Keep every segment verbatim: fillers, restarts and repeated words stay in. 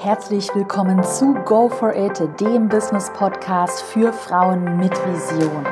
Herzlich willkommen zu Go For It, dem Business-Podcast für Frauen mit Vision.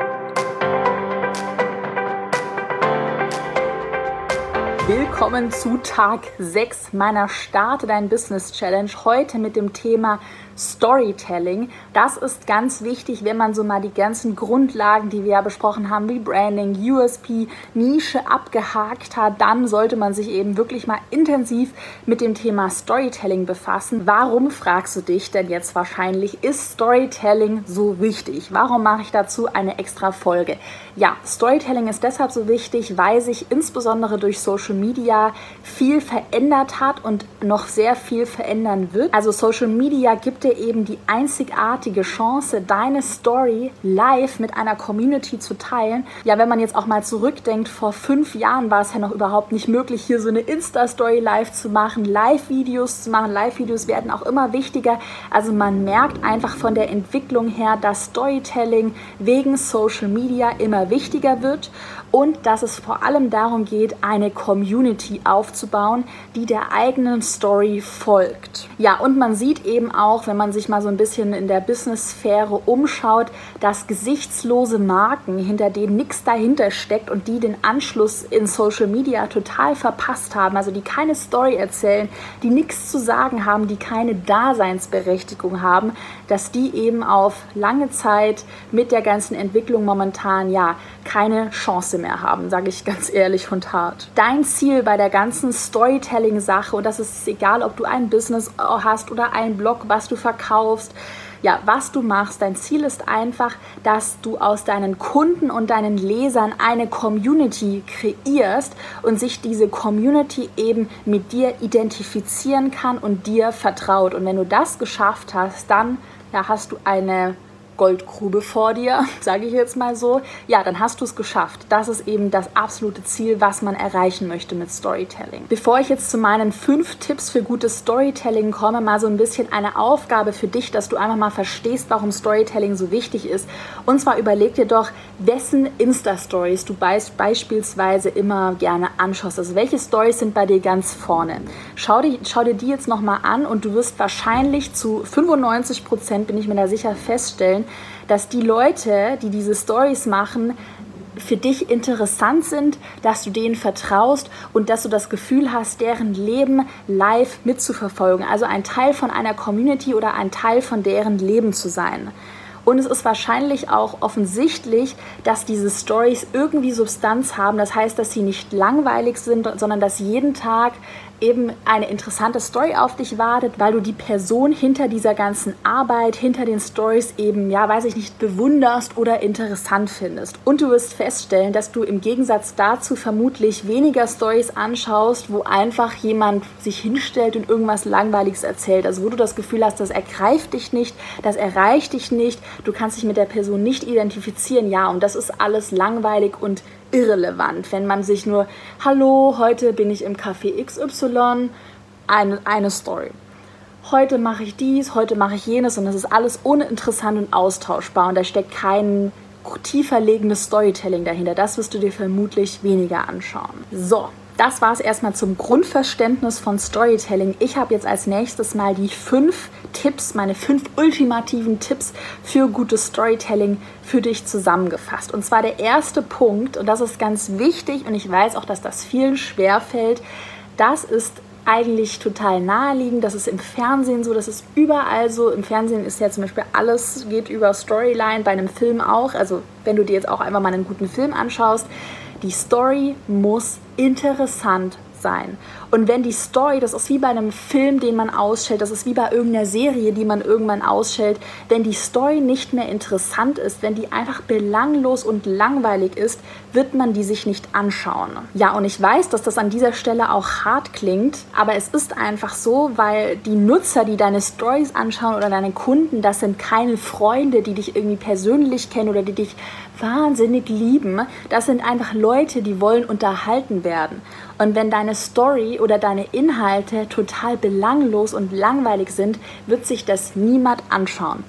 Willkommen zu Tag sechs meiner Starte Dein Business Challenge. Heute mit dem Thema Storytelling. Das ist ganz wichtig, wenn man so mal die ganzen Grundlagen, die wir ja besprochen haben, wie Branding, U S P, Nische abgehakt hat, dann sollte man sich eben wirklich mal intensiv mit dem Thema Storytelling befassen. Warum, fragst du dich denn jetzt wahrscheinlich, ist Storytelling so wichtig? Warum mache ich dazu eine extra Folge? Ja, Storytelling ist deshalb so wichtig, weil sich insbesondere durch Social Media viel verändert hat und noch sehr viel verändern wird. Also Social Media gibt dir eben die einzigartige Chance, deine Story live mit einer Community zu teilen. Ja, wenn man jetzt auch mal zurückdenkt, vor fünf Jahren war es ja noch überhaupt nicht möglich, hier so eine Insta-Story live zu machen, Live-Videos zu machen. Live-Videos werden auch immer wichtiger. Also man merkt einfach von der Entwicklung her, dass Storytelling wegen Social Media immer wichtiger wird und dass es vor allem darum geht, eine Community aufzubauen, die der eigenen Story folgt. Ja, und man sieht eben auch, wenn man sich mal so ein bisschen in der Business-Sphäre umschaut, dass gesichtslose Marken, hinter denen nichts dahinter steckt und die den Anschluss in Social Media total verpasst haben, also die keine Story erzählen, die nichts zu sagen haben, die keine Daseinsberechtigung haben, dass die eben auf lange Zeit mit der ganzen Entwicklung momentan ja keine Chance mehr haben, sage ich ganz ehrlich und hart. Dein Ziel bei der ganzen Storytelling-Sache, und das ist egal, ob du ein Business hast oder einen Blog, was du verkaufst, ja, was du machst, dein Ziel ist einfach, dass du aus deinen Kunden und deinen Lesern eine Community kreierst und sich diese Community eben mit dir identifizieren kann und dir vertraut. Und wenn du das geschafft hast, dann ja, hast du eine Goldgrube vor dir, sage ich jetzt mal so, ja, dann hast du es geschafft. Das ist eben das absolute Ziel, was man erreichen möchte mit Storytelling. Bevor ich jetzt zu meinen fünf Tipps für gutes Storytelling komme, mal so ein bisschen eine Aufgabe für dich, dass du einfach mal verstehst, warum Storytelling so wichtig ist. Und zwar überleg dir doch, wessen Insta-Stories du be- beispielsweise immer gerne anschaust. Also welche Stories sind bei dir ganz vorne? Schau dir, schau dir die jetzt nochmal an und du wirst wahrscheinlich zu fünfundneunzig Prozent, bin ich mir da sicher, feststellen, dass die Leute, die diese Stories machen, für dich interessant sind, dass du denen vertraust und dass du das Gefühl hast, deren Leben live mitzuverfolgen. Also ein Teil von einer Community oder ein Teil von deren Leben zu sein. Und es ist wahrscheinlich auch offensichtlich, dass diese Stories irgendwie Substanz haben. Das heißt, dass sie nicht langweilig sind, sondern dass jeden Tag eben eine interessante Story auf dich wartet, weil du die Person hinter dieser ganzen Arbeit, hinter den Stories eben, ja, weiß ich nicht, bewunderst oder interessant findest. Und du wirst feststellen, dass du im Gegensatz dazu vermutlich weniger Stories anschaust, wo einfach jemand sich hinstellt und irgendwas Langweiliges erzählt. Also wo du das Gefühl hast, das ergreift dich nicht, das erreicht dich nicht, du kannst dich mit der Person nicht identifizieren. Ja, und das ist alles langweilig und irrelevant, wenn man sich nur, hallo, heute bin ich im Café X Y, eine, eine Story. Heute mache ich dies, heute mache ich jenes und das ist alles uninteressant und austauschbar und da steckt kein tiefer liegendes Storytelling dahinter. Das wirst du dir vermutlich weniger anschauen. So. Das war es erstmal zum Grundverständnis von Storytelling. Ich habe jetzt als nächstes mal die fünf Tipps, meine fünf ultimativen Tipps für gutes Storytelling für dich zusammengefasst. Und zwar der erste Punkt, und das ist ganz wichtig und ich weiß auch, dass das vielen schwerfällt, das ist eigentlich total naheliegend, das ist im Fernsehen so, das ist überall so. Im Fernsehen ist ja zum Beispiel alles, geht über Storyline, bei einem Film auch. Also wenn du dir jetzt auch einfach mal einen guten Film anschaust, die Story muss interessant sein. Und wenn die Story, das ist wie bei einem Film, den man ausstellt, das ist wie bei irgendeiner Serie, die man irgendwann ausstellt, wenn die Story nicht mehr interessant ist, wenn die einfach belanglos und langweilig ist, wird man die sich nicht anschauen. Ja, und ich weiß, dass das an dieser Stelle auch hart klingt, aber es ist einfach so, weil die Nutzer, die deine Stories anschauen oder deine Kunden, das sind keine Freunde, die dich irgendwie persönlich kennen oder die dich wahnsinnig lieben. Das sind einfach Leute, die wollen unterhalten werden. Und wenn deine Story oder deine Inhalte total belanglos und langweilig sind, wird sich das niemand anschauen.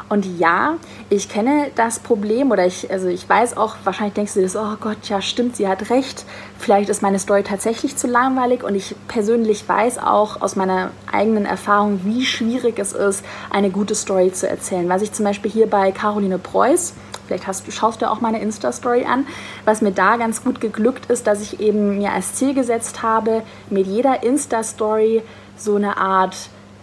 Und ja, ich kenne das Problem oder ich, also ich weiß auch, wahrscheinlich denkst du dir das, oh Gott, ja stimmt, sie hat recht. Vielleicht ist meine Story tatsächlich zu langweilig und ich persönlich weiß auch aus meiner eigenen Erfahrung, wie schwierig es ist, eine gute Story zu erzählen. Was ich zum Beispiel hier bei Caroline Preuß, vielleicht hast du, schaust du auch meine Insta-Story an, was mir da ganz gut geglückt ist, dass ich eben mir als Ziel gesetzt habe, mit jeder Insta-Story so eine Art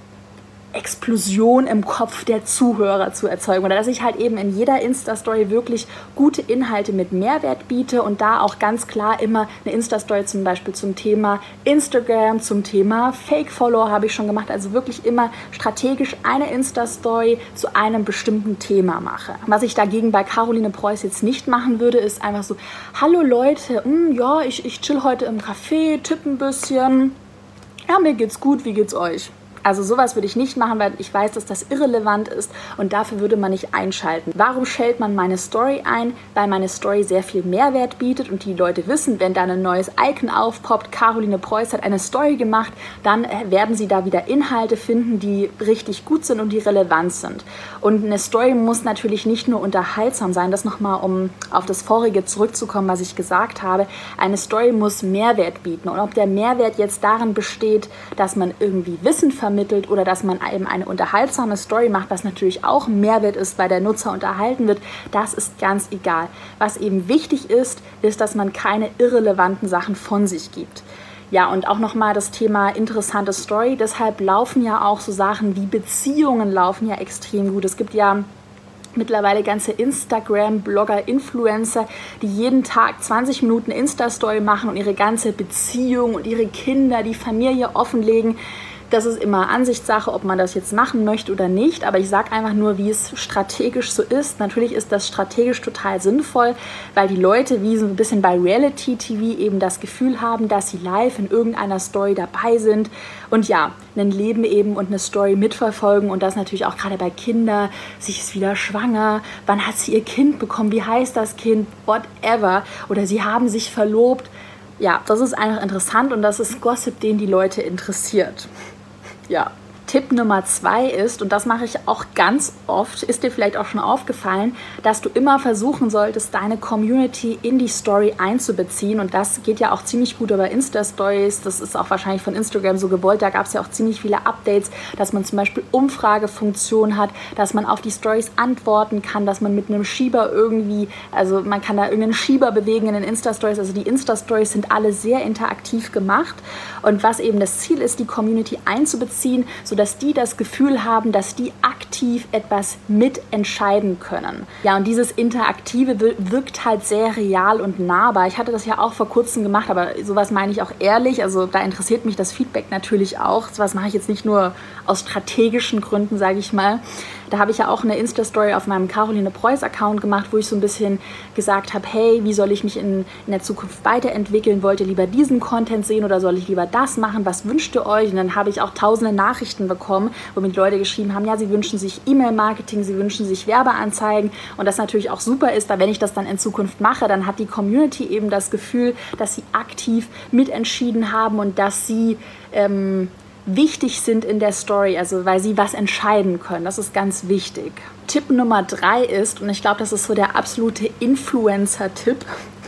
Explosion im Kopf der Zuhörer zu erzeugen oder dass ich halt eben in jeder Insta-Story wirklich gute Inhalte mit Mehrwert biete und da auch ganz klar immer eine Insta-Story zum Beispiel zum Thema Instagram, zum Thema Fake-Follower habe ich schon gemacht, also wirklich immer strategisch eine Insta-Story zu einem bestimmten Thema mache. Was ich dagegen bei Caroline Preuß jetzt nicht machen würde, ist einfach so, hallo Leute, mh, ja, ich, ich chill heute im Café, tippe ein bisschen, ja, mir geht's gut, wie geht's euch? Also sowas würde ich nicht machen, weil ich weiß, dass das irrelevant ist und dafür würde man nicht einschalten. Warum stellt man meine Story ein? Weil meine Story sehr viel Mehrwert bietet und die Leute wissen, wenn da ein neues Icon aufpoppt, Caroline Preuß hat eine Story gemacht, dann werden sie da wieder Inhalte finden, die richtig gut sind und die relevant sind. Und eine Story muss natürlich nicht nur unterhaltsam sein, das nochmal, um auf das vorige zurückzukommen, was ich gesagt habe. Eine Story muss Mehrwert bieten und ob der Mehrwert jetzt darin besteht, dass man irgendwie Wissen vermittelt, oder dass man eben eine unterhaltsame Story macht, was natürlich auch ein Mehrwert ist, weil der Nutzer unterhalten wird, das ist ganz egal. Was eben wichtig ist, ist, dass man keine irrelevanten Sachen von sich gibt. Ja, und auch nochmal das Thema interessante Story. Deshalb laufen ja auch so Sachen wie Beziehungen laufen ja extrem gut. Es gibt ja mittlerweile ganze Instagram-Blogger, Influencer, die jeden Tag zwanzig Minuten Insta-Story machen und ihre ganze Beziehung und ihre Kinder, die Familie offenlegen. Das ist immer Ansichtssache, ob man das jetzt machen möchte oder nicht, aber ich sage einfach nur, wie es strategisch so ist. Natürlich ist das strategisch total sinnvoll, weil die Leute wie so ein bisschen bei Reality-T V eben das Gefühl haben, dass sie live in irgendeiner Story dabei sind und ja, ein Leben eben und eine Story mitverfolgen und das natürlich auch gerade bei Kindern. Sie ist wieder schwanger, wann hat sie ihr Kind bekommen, wie heißt das Kind, whatever, oder sie haben sich verlobt. Ja, das ist einfach interessant und das ist Gossip, den die Leute interessiert. Ja, Tipp Nummer zwei ist, und das mache ich auch ganz oft, ist dir vielleicht auch schon aufgefallen, dass du immer versuchen solltest, deine Community in die Story einzubeziehen. Und das geht ja auch ziemlich gut über Insta-Stories. Das ist auch wahrscheinlich von Instagram so gewollt. Da gab es ja auch ziemlich viele Updates, dass man zum Beispiel Umfragefunktion hat, dass man auf die Stories antworten kann, dass man mit einem Schieber irgendwie, also man kann da irgendeinen Schieber bewegen in den Insta-Stories. Also die Insta-Stories sind alle sehr interaktiv gemacht. Und was eben das Ziel ist, die Community einzubeziehen, so dass die das Gefühl haben, dass die aktiv etwas mitentscheiden können. Ja, und dieses Interaktive wirkt halt sehr real und nahbar. Ich hatte das ja auch vor kurzem gemacht, aber sowas meine ich auch ehrlich. Also da interessiert mich das Feedback natürlich auch. Sowas mache ich jetzt nicht nur aus strategischen Gründen, sage ich mal. Da habe ich ja auch eine Insta-Story auf meinem Caroline Preuß-Account gemacht, wo ich so ein bisschen gesagt habe, hey, wie soll ich mich in, in der Zukunft weiterentwickeln? Wollt ihr lieber diesen Content sehen oder soll ich lieber das machen? Was wünscht ihr euch? Und dann habe ich auch tausende Nachrichten bekommen, wo mir Leute geschrieben haben, ja, sie wünschen sich E-Mail-Marketing, sie wünschen sich Werbeanzeigen und das natürlich auch super ist, weil wenn ich das dann in Zukunft mache, dann hat die Community eben das Gefühl, dass sie aktiv mitentschieden haben und dass sie ähm, wichtig sind in der Story, also weil sie was entscheiden können. Das ist ganz wichtig. Tipp Nummer drei ist, und ich glaube, das ist so der absolute Influencer-Tipp,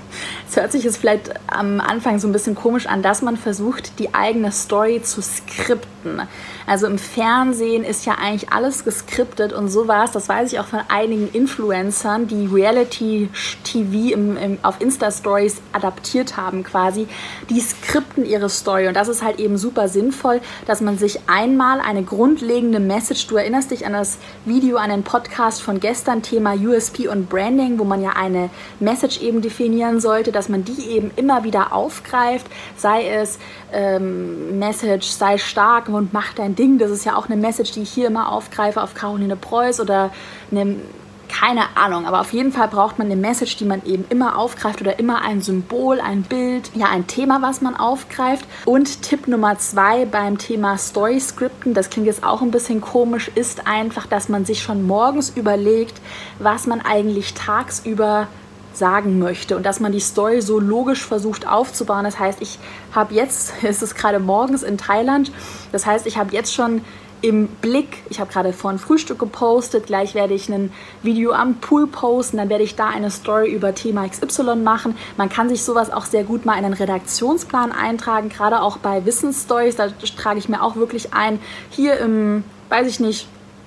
es hört sich jetzt vielleicht am Anfang so ein bisschen komisch an, dass man versucht, die eigene Story zu skripten. Also im Fernsehen ist ja eigentlich alles geskriptet und sowas, das weiß ich auch von einigen Influencern, die Reality-T V im, im, auf Insta-Stories adaptiert haben quasi, die skripten ihre Story und das ist halt eben super sinnvoll, dass man sich einmal eine grundlegende Message, du erinnerst dich an das Video, an den Podcast von gestern, Thema U S P und Branding, wo man ja eine Message eben definieren sollte, dass man die eben immer wieder aufgreift, sei es ähm, Message, sei stark und mach dein Ding, das ist ja auch eine Message, die ich hier immer aufgreife auf Caroline Preuß oder eine, keine Ahnung, aber auf jeden Fall braucht man eine Message, die man eben immer aufgreift oder immer ein Symbol, ein Bild, ja ein Thema, was man aufgreift. Und Tipp Nummer zwei beim Thema Story-Skripten, das klingt jetzt auch ein bisschen komisch, ist einfach, dass man sich schon morgens überlegt, was man eigentlich tagsüber sagen möchte und dass man die Story so logisch versucht aufzubauen. Das heißt, ich habe jetzt, es ist gerade morgens in Thailand, das heißt, ich habe jetzt schon im Blick. Ich habe gerade vorhin Frühstück gepostet, gleich werde ich ein Video am Pool posten, dann werde ich da eine Story über Thema X Y machen. Man kann sich sowas auch sehr gut mal in einen Redaktionsplan eintragen, gerade auch bei Wissensstories, da trage ich mir auch wirklich ein, hier im, weiß ich nicht,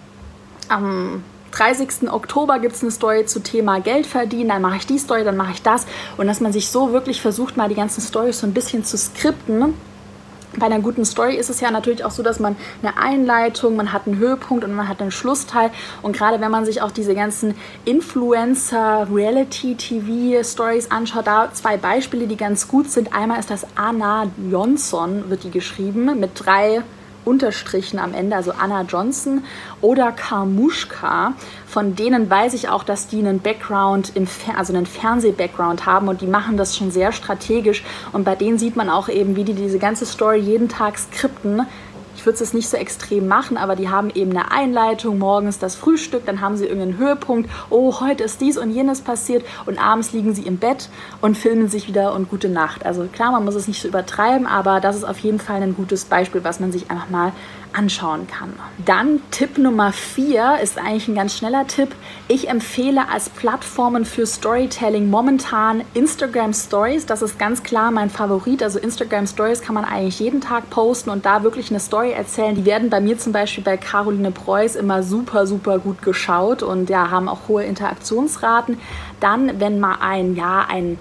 am dreißigsten Oktober gibt es eine Story zu Thema Geld verdienen, dann mache ich die Story, dann mache ich das und dass man sich so wirklich versucht, mal die ganzen Storys so ein bisschen zu skripten. Bei einer guten Story ist es ja natürlich auch so, dass man eine Einleitung, man hat einen Höhepunkt und man hat einen Schlussteil. Und gerade wenn man sich auch diese ganzen Influencer, Reality-T V-Stories anschaut, da zwei Beispiele, die ganz gut sind. Einmal ist das Anna Johnson, wird die geschrieben, mit drei Unterstrichen am Ende, also Anna Johnson oder Karmuschka. Von denen weiß ich auch, dass die einen Background, im Fer- also einen Fernseh-Background haben und die machen das schon sehr strategisch. Und bei denen sieht man auch eben, wie die diese ganze Story jeden Tag skripten. Ich würde es nicht so extrem machen, aber die haben eben eine Einleitung, morgens das Frühstück, dann haben sie irgendeinen Höhepunkt, oh, heute ist dies und jenes passiert und abends liegen sie im Bett und filmen sich wieder und gute Nacht. Also klar, man muss es nicht so übertreiben, aber das ist auf jeden Fall ein gutes Beispiel, was man sich einfach mal anschauen kann. Dann Tipp Nummer vier ist eigentlich ein ganz schneller Tipp. Ich empfehle als Plattformen für Storytelling momentan Instagram Stories. Das ist ganz klar mein Favorit. Also Instagram Stories kann man eigentlich jeden Tag posten und da wirklich eine Story erzählen. Die werden bei mir zum Beispiel bei Caroline Preuß immer super, super gut geschaut und ja, haben auch hohe Interaktionsraten. Dann, wenn mal ein, ja, ein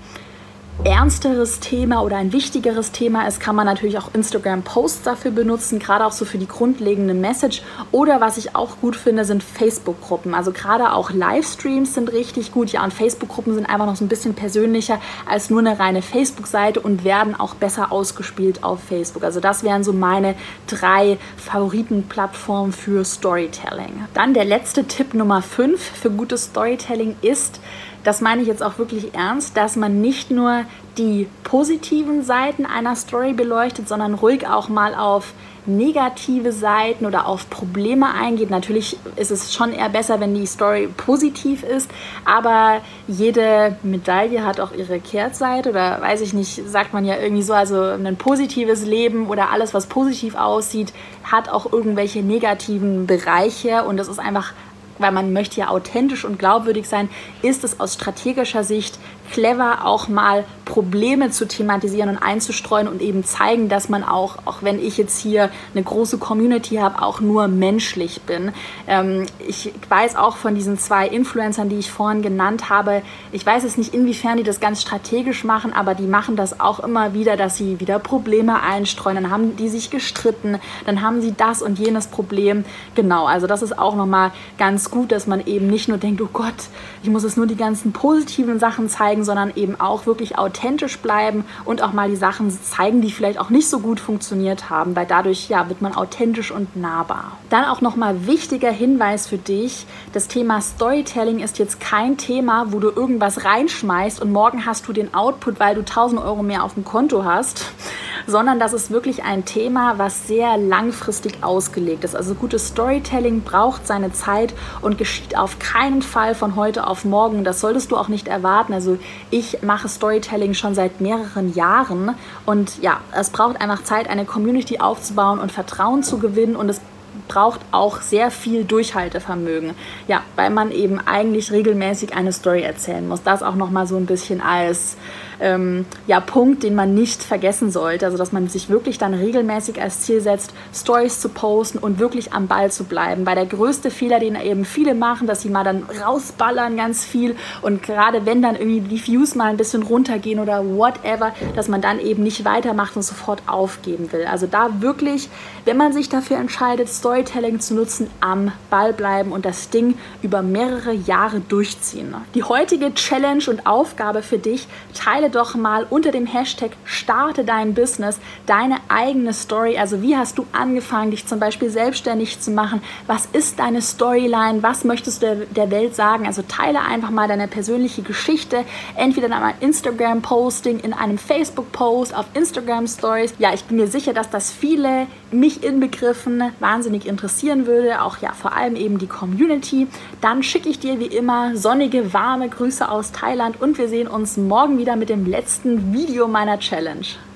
ernsteres Thema oder ein wichtigeres Thema ist, kann man natürlich auch Instagram-Posts dafür benutzen, gerade auch so für die grundlegende Message. Oder was ich auch gut finde, sind Facebook-Gruppen. Also gerade auch Livestreams sind richtig gut. Ja, und Facebook-Gruppen sind einfach noch so ein bisschen persönlicher als nur eine reine Facebook-Seite und werden auch besser ausgespielt auf Facebook. Also das wären so meine drei Favoritenplattformen für Storytelling. Dann der letzte Tipp Nummer fünf für gutes Storytelling ist, das meine ich jetzt auch wirklich ernst, dass man nicht nur die positiven Seiten einer Story beleuchtet, sondern ruhig auch mal auf negative Seiten oder auf Probleme eingeht. Natürlich ist es schon eher besser, wenn die Story positiv ist, aber jede Medaille hat auch ihre Kehrseite oder weiß ich nicht, sagt man ja irgendwie so, also ein positives Leben oder alles, was positiv aussieht, hat auch irgendwelche negativen Bereiche und das ist einfach, weil man möchte ja authentisch und glaubwürdig sein, ist es aus strategischer Sicht clever, auch mal Probleme zu thematisieren und einzustreuen und eben zeigen, dass man auch, auch wenn ich jetzt hier eine große Community habe, auch nur menschlich bin. Ähm, ich weiß auch von diesen zwei Influencern, die ich vorhin genannt habe, ich weiß es nicht, inwiefern die das ganz strategisch machen, aber die machen das auch immer wieder, dass sie wieder Probleme einstreuen, dann haben die sich gestritten, dann haben sie das und jenes Problem. Genau, also das ist auch nochmal ganz gut, dass man eben nicht nur denkt, oh Gott, ich muss jetzt nur die ganzen positiven Sachen zeigen, sondern eben auch wirklich authentisch bleiben und auch mal die Sachen zeigen, die vielleicht auch nicht so gut funktioniert haben, weil dadurch ja, wird man authentisch und nahbar. Dann auch nochmal wichtiger Hinweis für dich, das Thema Storytelling ist jetzt kein Thema, wo du irgendwas reinschmeißt und morgen hast du den Output, weil du tausend Euro mehr auf dem Konto hast, sondern das ist wirklich ein Thema, was sehr langfristig ausgelegt ist. Also gutes Storytelling braucht seine Zeit und geschieht auf keinen Fall von heute auf morgen. Das solltest du auch nicht erwarten. Also ich mache Storytelling schon seit mehreren Jahren und ja, es braucht einfach Zeit, eine Community aufzubauen und Vertrauen zu gewinnen und es braucht auch sehr viel Durchhaltevermögen, ja, weil man eben eigentlich regelmäßig eine Story erzählen muss. Das auch nochmal so ein bisschen als ähm, ja, Punkt, den man nicht vergessen sollte. Also dass man sich wirklich dann regelmäßig als Ziel setzt, Stories zu posten und wirklich am Ball zu bleiben. Weil der größte Fehler, den eben viele machen, dass sie mal dann rausballern ganz viel und gerade wenn dann irgendwie die Views mal ein bisschen runtergehen oder whatever, dass man dann eben nicht weitermacht und sofort aufgeben will. Also da wirklich, wenn man sich dafür entscheidet, Storytelling zu nutzen, am Ball bleiben und das Ding über mehrere Jahre durchziehen. Die heutige Challenge und Aufgabe für dich, teile doch mal unter dem Hashtag Starte dein Business deine eigene Story. Also wie hast du angefangen, dich zum Beispiel selbstständig zu machen? Was ist deine Storyline? Was möchtest du der, der Welt sagen? Also teile einfach mal deine persönliche Geschichte, entweder in einem Instagram-Posting, in einem Facebook-Post, auf Instagram-Stories. Ja, ich bin mir sicher, dass das viele, mich inbegriffen, wahnsinnig interessieren würde. Auch ja, vor allem eben die Community. Dann schicke ich dir wie immer sonnige, warme Grüße aus Thailand und wir sehen uns morgen wieder mit dem letzten Video meiner Challenge.